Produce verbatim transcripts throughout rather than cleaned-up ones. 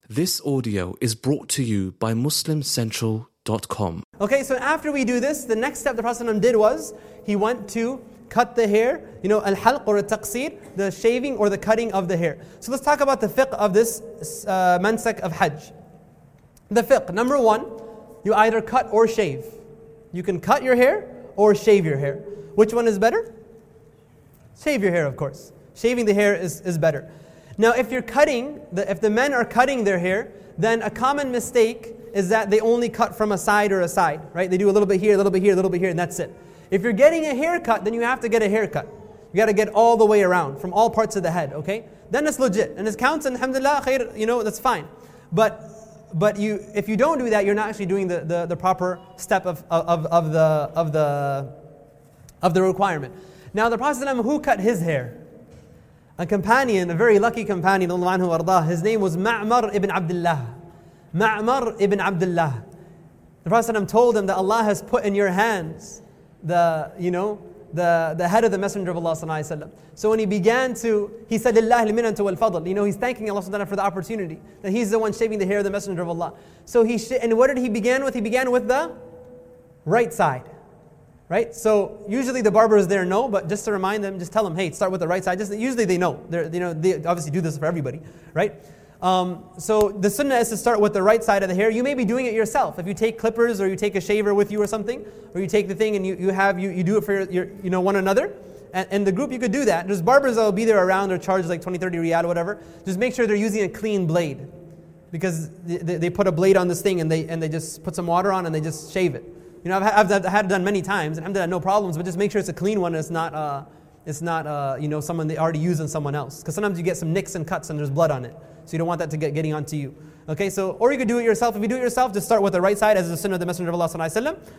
This audio is brought to you by Muslim Central dot com. Okay, so after we do this, the next step the Prophet ﷺ did was, he went to cut the hair, you know, al-halq or al-taqseer, the shaving or the cutting of the hair. So let's talk about the fiqh of this uh, mansak of Hajj. The fiqh, number one, you either cut or shave. You can cut your hair or shave your hair. Which one is better? Shave your hair, of course. Shaving the hair is, is better. Now, if you're cutting, the, if the men are cutting their hair, then a common mistake is that they only cut from a side or a side, right? They do a little bit here, a little bit here, a little bit here, and that's it. If you're getting a haircut, then you have to get a haircut. You got to get all the way around, from all parts of the head, okay? Then it's legit, and it counts, and alhamdulillah, khair, you know, that's fine. But but you, if you don't do that, you're not actually doing the, the, the proper step of, of, of, the, of, the, of the requirement. Now, the Prophet ﷺ, who cut his hair? A companion, a very lucky companion, his name was Ma'mar ibn Abdullah. Ma'mar ibn Abdullah. The Prophet ﷺ told him that Allah has put in your hands the, you know, the, the head of the Messenger of Allah sallallahu alaihi wasallam. So when he began to, he said, Lillahi al-minatu wal-fadl. You know, he's thanking Allah subhanahu wa ta'ala for the opportunity, that he's the one shaving the hair of the Messenger of Allah. So he, sh- and what did he begin with? He began with the right side. Right? So usually the barbers there know, but just to remind them, just tell them, hey, start with the right side. Just usually they know. They're, you know, they obviously do this for everybody, right? Um, so the sunnah is to start with the right side of the hair. You may be doing it yourself. If you take clippers or you take a shaver with you or something, or you take the thing and you, you have you, you do it for your, your you know one another. And in the group you could do that. There's barbers that will be there around or charge like twenty, thirty riyal or whatever. Just make sure they're using a clean blade, because they, they put a blade on this thing and they and they just put some water on and they just shave it. You know, I've, I've had it done many times, and I've done no problems. But just make sure it's a clean one. And it's not, uh, it's not, uh, you know, someone they already used on someone else. Because sometimes you get some nicks and cuts, and there's blood on it, so you don't want that to get getting onto you. Okay, so or you could do it yourself. If you do it yourself, just start with the right side, as the sunnah of the Messenger of Allah sallallahu alaihi wasallam.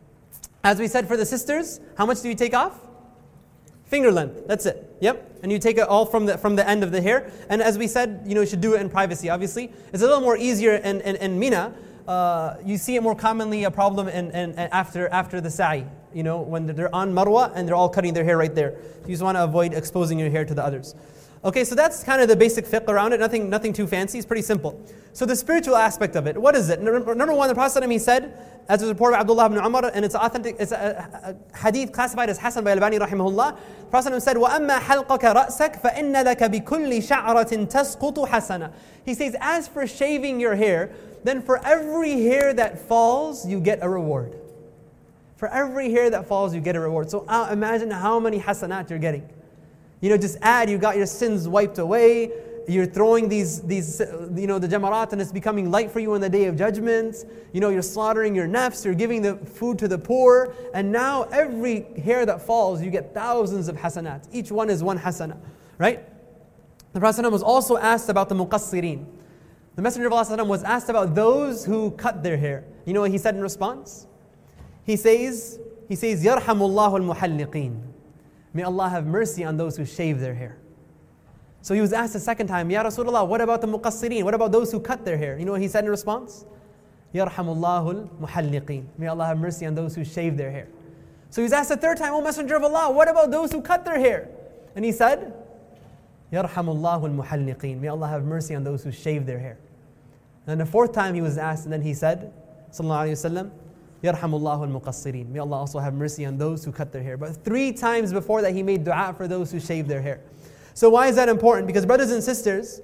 As we said for the sisters, how much do you take off? Finger length. That's it. Yep. And you take it all from the from the end of the hair. And as we said, you know, you should do it in privacy. Obviously, it's a little more easier in in, in Mina. Uh, you see it more commonly a problem in, in, in after after the sa'i, you know, when they're on Marwa and they're all cutting their hair right there. You just want to avoid exposing your hair to the others. Okay, so that's kind of the basic fiqh around it. Nothing nothing too fancy. It's pretty simple. So the spiritual aspect of it, what is it? Number, number one, the Prophet ﷺ, he said, as was reported by Abdullah ibn Umar, and it's authentic, it's a, a hadith classified as Hasan by Albani rahimahullah. The Prophet ﷺ said, وَأَمَّا حَلْقَكَ رَأْسَكَ فَإِنَّ لَكَ بِكُلِّ شَعْرَةٍ تَسْقُطُ حَسَنًا. He says, as for shaving your hair, then for every hair that falls, you get a reward. For every hair that falls, you get a reward. So uh, imagine how many hasanat you're getting. You know, just add, you got your sins wiped away. You're throwing these, these, you know, the jamarat, and it's becoming light for you on the day of judgment. You know, you're slaughtering your nafs, you're giving the food to the poor. And now every hair that falls, you get thousands of hasanat. Each one is one hasana, right? The Prophet was also asked about the muqassirin. The Messenger of Allah was asked about those who cut their hair. You know what he said in response? He says, he says, يَرْحَمُ اللَّهُ الْمُحَلِّقِينَ. May Allah have mercy on those who shave their hair. So he was asked a second time, Ya Rasulullah, what about the muqassirin? What about those who cut their hair? You know what he said in response? يَرْحَمُ اللَّهُ الْمُحَلِّقِينَ. May Allah have mercy on those who shave their hair. So he was asked a third time, O Messenger of Allah, what about those who cut their hair? And he said, يَرْحَمُ اللَّهُ الْمُحَلِّقِينَ. May Allah have mercy on those who shave their hair. And the fourth time he was asked, and then he said, Sallallahu Alaihi Wasallam, يَرْحَمُ اللَّهُ الْمُقَصِّرِينَ. May Allah also have mercy on those who cut their hair. But three times before that he made dua for those who shave their hair. So why is that important? Because brothers and sisters,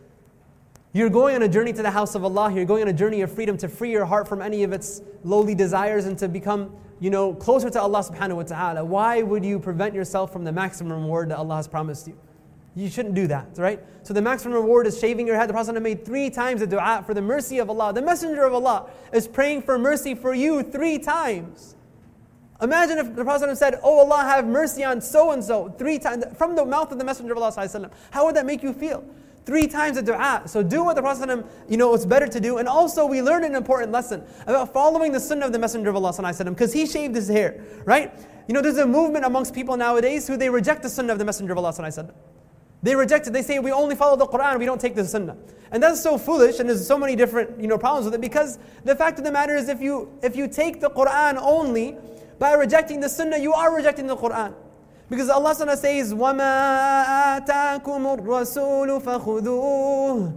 you're going on a journey to the house of Allah. You're going on a journey of freedom to free your heart from any of its lowly desires and to become, you know, closer to Allah subhanahu wa ta'ala. Why would you prevent yourself from the maximum reward that Allah has promised you? You shouldn't do that, right? So the maximum reward is shaving your head. The Prophet made three times a dua for the mercy of Allah. The Messenger of Allah is praying for mercy for you three times. Imagine if the Prophet said, oh Allah, have mercy on so-and-so, three times, from the mouth of the Messenger of Allah. How would that make you feel? Three times a dua. So do what the Prophet, you know, it's better to do. And also we learned an important lesson about following the sunnah of the Messenger of Allah, because he shaved his hair, right? You know, there's a movement amongst people nowadays who they reject the sunnah of the Messenger of Allah. They reject it. They say, we only follow the Quran, we don't take the Sunnah. And that's so foolish, and there's so many different, you know, problems with it, because the fact of the matter is, if you if you take the Quran only, by rejecting the Sunnah, you are rejecting the Quran. Because Allah says, وَمَا آتَاكُمُ الرَّسُولُ فَخُذُوهُ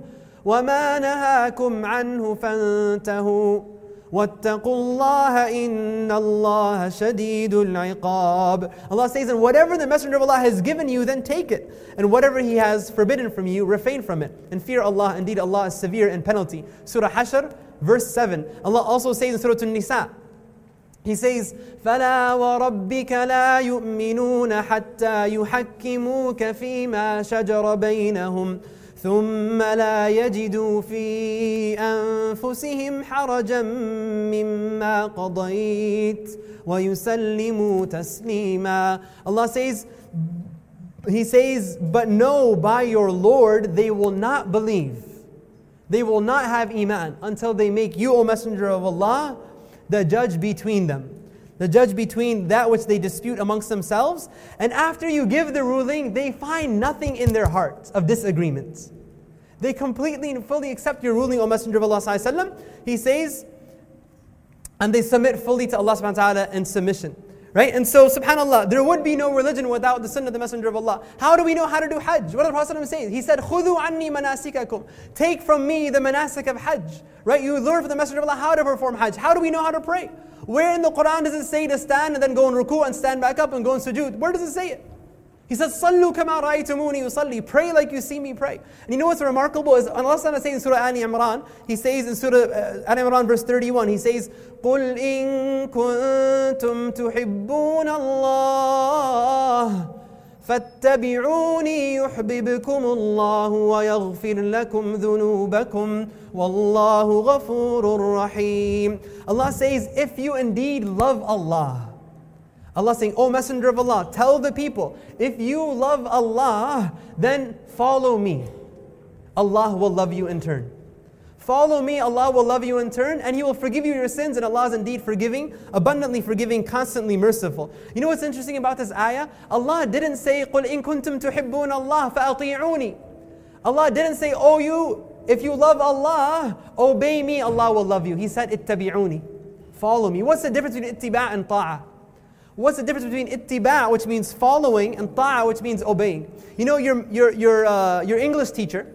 وَمَا نَهَاكُمْ عَنْهُ فَانْتَهُوا وَاتَّقُوا اللَّهَ إِنَّ اللَّهَ شَدِيدُ الْعِقَابِ. Allah says, and whatever the Messenger of Allah has given you, then take it. And whatever He has forbidden from you, refrain from it. And fear Allah, indeed Allah is severe in penalty. Surah Hashr, verse seven. Allah also says in Surah An-Nisa, He says, فَلَا وَرَبِّكَ لَا يُؤْمِنُونَ حَتَّى يُحَكِّمُوكَ فِي مَا شَجَرَ بَيْنَهُمْ ثُمَّ لَا يَجِدُوا فِي أَنفُسِهِمْ حَرَجًا مِّمَّا قَضَيْتَ وَيُسَلِّمُوا تَسْلِيمًا. Allah says, He says, but know by your Lord, they will not believe. They will not have iman until they make you, O Messenger of Allah, the judge between them. The judge between that which they dispute amongst themselves. And after you give the ruling, they find nothing in their hearts of disagreement. They completely and fully accept your ruling, O Messenger of Allah sallallahu alaihi wasallam. He says, and they submit fully to Allah subhanahu wa ta'ala in submission. Right? And so, subhanAllah, there would be no religion without the sunnah of the Messenger of Allah. How do we know how to do Hajj? What did the Prophet say? He said, خُذُوا عَنِّي مَنَاسِكَكُمْ. Take from me the manasik of Hajj. Right? You learn from the Messenger of Allah how to perform Hajj. How do we know how to pray? Where in the Quran does it say to stand and then go in ruku and stand back up and go in sujood? Where does it say it? He says, صَلُّوا كَمَا رَأَيْتُمُونِي يُصَلِّي. Pray like you see me pray. And you know what's remarkable is Allah says in Surah Ali Imran, He says in Surah uh, Ali Imran verse thirty-one, He says, قُلْ إِن كُنْتُمْ تُحِبُّونَ اللَّهَ فَاتَّبِعُونِي يُحْبِبْكُمُ اللَّهُ وَيَغْفِرْ لَكُمْ ذُنُوبَكُمْ وَاللَّهُ غَفُورٌ رَحِيمٌ. Allah says, if you indeed love Allah, Allah saying, O Messenger of Allah, tell the people, if you love Allah, then follow me. Allah will love you in turn. Follow me, Allah will love you in turn, and He will forgive you your sins, and Allah is indeed forgiving, abundantly forgiving, constantly merciful. You know what's interesting about this ayah? Allah didn't say, قُلْ إِن كُنْتُمْ تُحِبُّونَ اللَّهَ فَأَطِيعُونِي. Allah didn't say, oh you, if you love Allah, obey me, Allah will love you. He said, ittabi'uni. Follow me. What's the difference between ittiba' and ta'ah? What's the difference between ittiba', which means following, and ta'ah, which means obeying? You know, your your your uh, your English teacher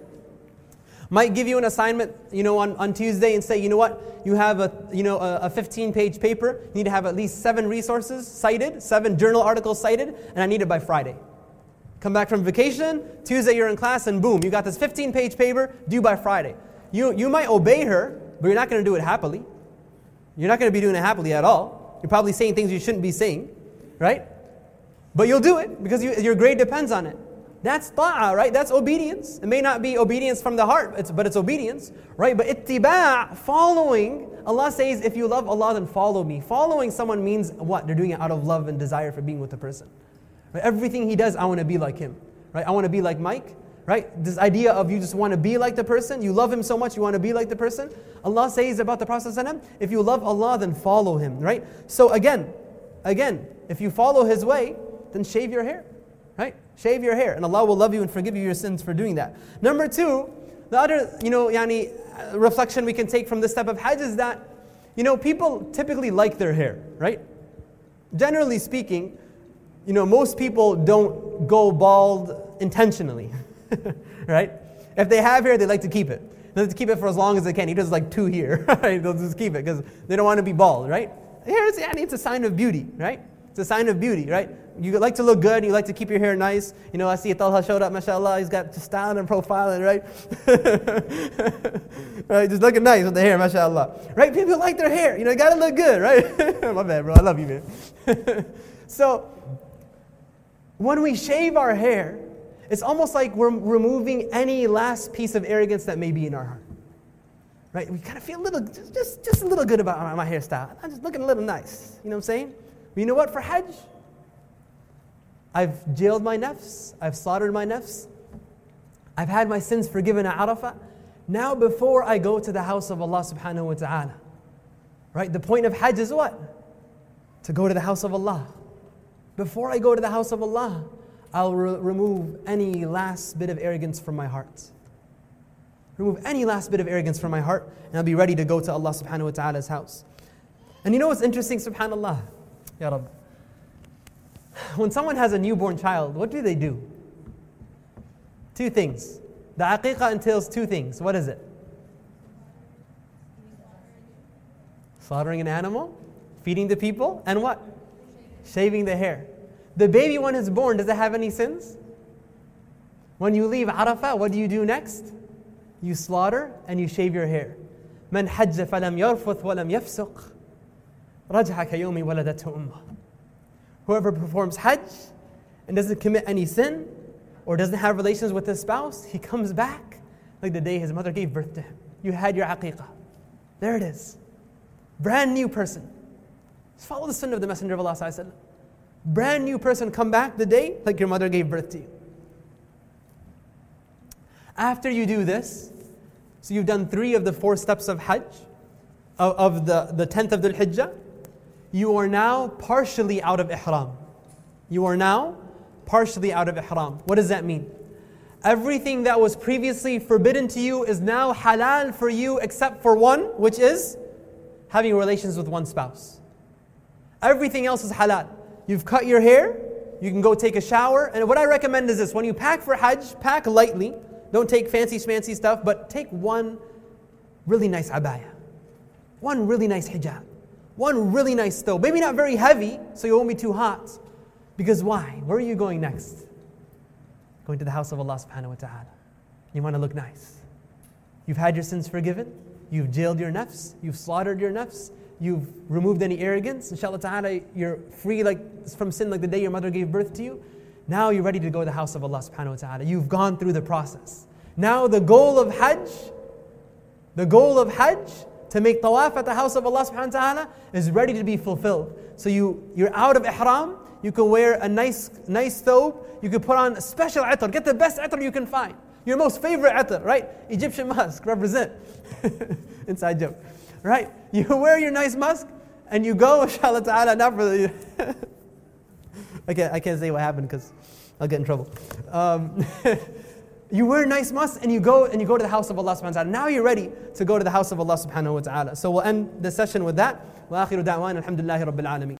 might give you an assignment, you know, on, on Tuesday and say, you know what, you have a you know a fifteen-page paper. You need to have at least seven resources cited, seven journal articles cited, and I need it by Friday. Come back from vacation, Tuesday you're in class, and boom, you got this fifteen-page paper due by Friday. You you might obey her, but you're not going to do it happily. You're not going to be doing it happily at all. You're probably saying things you shouldn't be saying, right? But you'll do it because you, your grade depends on it. That's ta'ah, right? That's obedience. It may not be obedience from the heart, it's, but it's obedience, right? But ittiba', following, Allah says, if you love Allah, then follow me. Following someone means what? They're doing it out of love and desire for being with the person. Right? Everything he does, I want to be like him, right? I want to be like Mike, right? This idea of you just want to be like the person, you love him so much, you want to be like the person. Allah says about the Prophet ﷺ, if you love Allah, then follow him, right? So again, again, if you follow his way, then shave your hair, right? Shave your hair, and Allah will love you and forgive you your sins for doing that. Number two, the other, you know, yani, reflection we can take from this step of Hajj is that, you know, people typically like their hair, right? Generally speaking, you know, most people don't go bald intentionally, right? If they have hair, they like to keep it. They like to keep it for as long as they can. He does like two here, right? They'll just keep it because they don't want to be bald, right? Hair is, yani, it's a sign of beauty, right? It's a sign of beauty, right? You like to look good, you like to keep your hair nice. You know, I see Talha showed up, mashallah, he's got style and profiling, right? Right, just looking nice with the hair, mashallah. Right, people like their hair, you know, you gotta look good, right? My bad, bro, I love you, man. So, when we shave our hair, it's almost like we're removing any last piece of arrogance that may be in our heart. Right, we kind of feel a little, just, just, just a little good about my, my hairstyle. I'm just looking a little nice, you know what I'm saying? But you know what, for Hajj, I've jailed my nafs, I've slaughtered my nafs, I've had my sins forgiven at Arafah. Now before I go to the house of Allah subhanahu wa ta'ala, right, the point of Hajj is what? To go to the house of Allah. Before I go to the house of Allah, I'll re- remove any last bit of arrogance from my heart. Remove any last bit of arrogance from my heart, and I'll be ready to go to Allah subhanahu wa ta'ala's house. And you know what's interesting, subhanallah? Ya Rabb. When someone has a newborn child, what do they do? Two things. The aqiqah entails two things. What is it? Slaughtering an animal, feeding the people, and what? Shaving the hair. The baby when it's born, does it have any sins? When you leave Arafah, what do you do next? You slaughter and you shave your hair. من حج فلم يرفث ولم يفسق رجع كيوم ولدته أمه. Whoever performs Hajj and doesn't commit any sin or doesn't have relations with his spouse, he comes back like the day his mother gave birth to him. You had your aqiqah. There it is. Brand new person. Just follow the sunnah of the Messenger of Allah sallallahu alaihi wasallam. Brand new person, come back the day like your mother gave birth to you. After you do this, so you've done three of the four steps of Hajj, of, of the, the tenth of Dhul Hijjah, you are now partially out of Ihram. You are now partially out of Ihram. What does that mean? Everything that was previously forbidden to you is now halal for you except for one, which is having relations with one spouse. Everything else is halal. You've cut your hair, you can go take a shower, and what I recommend is this: when you pack for Hajj, pack lightly. Don't take fancy schmancy stuff, but take one really nice abaya, one really nice hijab, one really nice stove. Maybe not very heavy, so you won't be too hot. Because why? Where are you going next? Going to the house of Allah subhanahu wa ta'ala. You want to look nice. You've had your sins forgiven. You've jailed your nafs. You've slaughtered your nafs. You've removed any arrogance. Inshallah ta'ala, you're free like from sin like the day your mother gave birth to you. Now you're ready to go to the house of Allah subhanahu wa ta'ala. You've gone through the process. Now the goal of Hajj, the goal of Hajj, to make tawaf at the house of Allah subhanahu wa ta'ala is ready to be fulfilled. So you, you're out of ihram, you can wear a nice nice thobe, you can put on a special attar, get the best attar you can find. Your most favorite attar, right? Egyptian musk, represent. Inside joke. Right? You wear your nice musk and you go, inshallah ta'ala, not for the... I can't, I can't say what happened because I'll get in trouble. Um, you wear nice musk and you go and you go to the house of Allah subhanahu wa ta'ala. Now you're ready to go to the house of Allah subhanahu wa ta'ala. So we'll end the session with that. وآخر دعوانا الحمد لله رب العالمين.